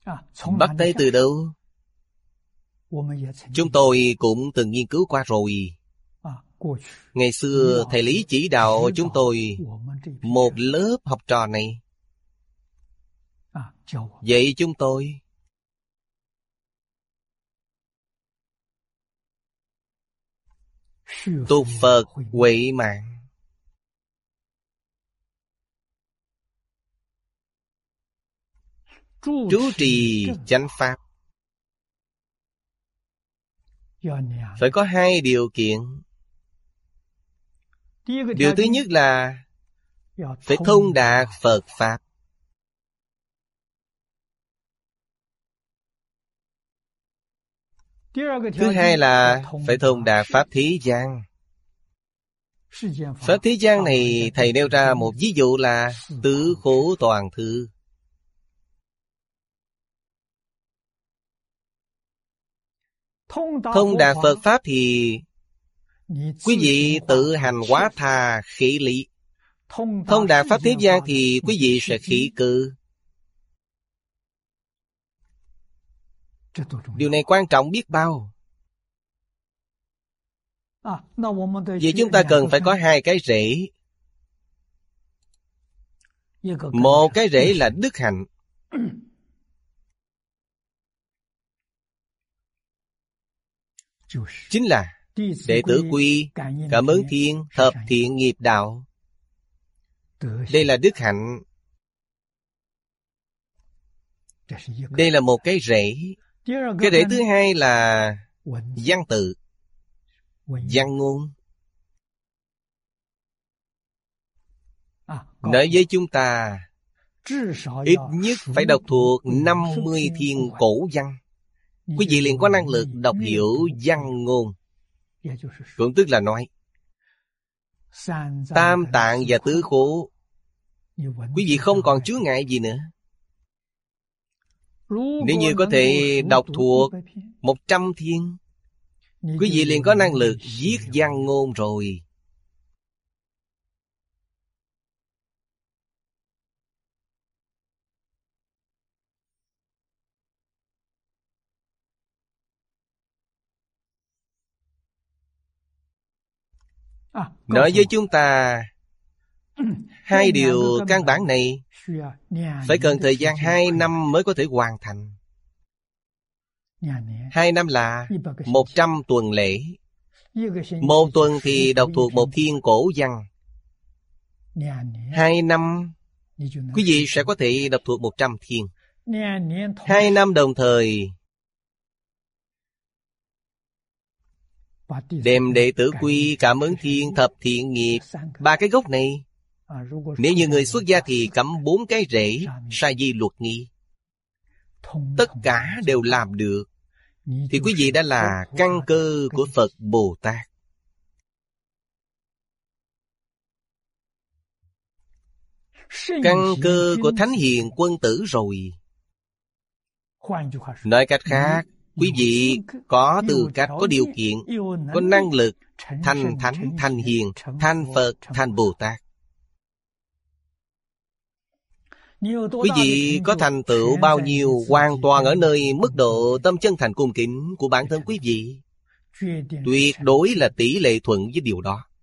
Bắt tay từ đâu? Chúng tôi cũng từng nghiên cứu qua rồi. Ngày xưa thầy Lý chỉ đạo chúng tôi một lớp học trò này, dạy chúng tôi tu Phật huệ mạng. Trú trì chánh pháp. Phải có hai điều kiện. Điều thứ nhất là phải thông đạt Phật Pháp. Thứ hai là phải thông đạt Pháp thế gian. Pháp thế gian này thầy nêu ra một ví dụ là Tứ Khổ Toàn Thư. Thông đạt Phật Pháp thì quý vị tự hành hóa tha khỉ lý. Thông đạt Pháp thế gian thì quý vị sẽ khỉ cư. Điều này quan trọng biết bao. Vì chúng ta cần phải có hai cái rễ. Một cái rễ là đức hạnh. Chính là đệ tử quy, cảm ứng thiên, thập thiện nghiệp đạo. Đây là đức hạnh. Đây là một cái rễ. Cái rễ thứ hai là văn tự, văn ngôn. Nói với chúng ta, ít nhất phải đọc thuộc 50 thiên cổ văn. Quý vị liền có năng lực đọc hiểu văn ngôn. Cũng tức là nói Tam Tạng và Tứ Khổ, quý vị không còn chướng ngại gì nữa. Nếu như có thể đọc thuộc 100 thiên, quý vị liền có năng lực viết văn ngôn rồi. Nói với chúng ta hai điều căn bản này phải cần thời gian 2 năm mới có thể hoàn thành. 2 năm là 100 tuần lễ. 1 tuần thì đọc thuộc 1 thiên cổ văn. 2 năm quý vị sẽ có thể đọc thuộc 100 thiên. 2 năm đồng thời đem đệ tử quy, cảm ứng thiên, thập thiện nghiệp, 3 cái gốc này. Nếu như người xuất gia thì cắm 4 cái rễ, sa di luật nghi. Tất cả đều làm được, thì quý vị đã là căn cơ của Phật Bồ Tát. Căn cơ của Thánh Hiền Quân Tử rồi. Nói cách khác, quý vị có tư cách, có điều kiện, có năng lực thành Thánh, thành Hiền, thành Phật, thành Bồ Tát. Quý vị có thành tựu bao nhiêu hoàn toàn ở nơi mức độ tâm chân thành cung kính của bản thân quý vị. Tuyệt đối là tỷ lệ thuận với điều đó.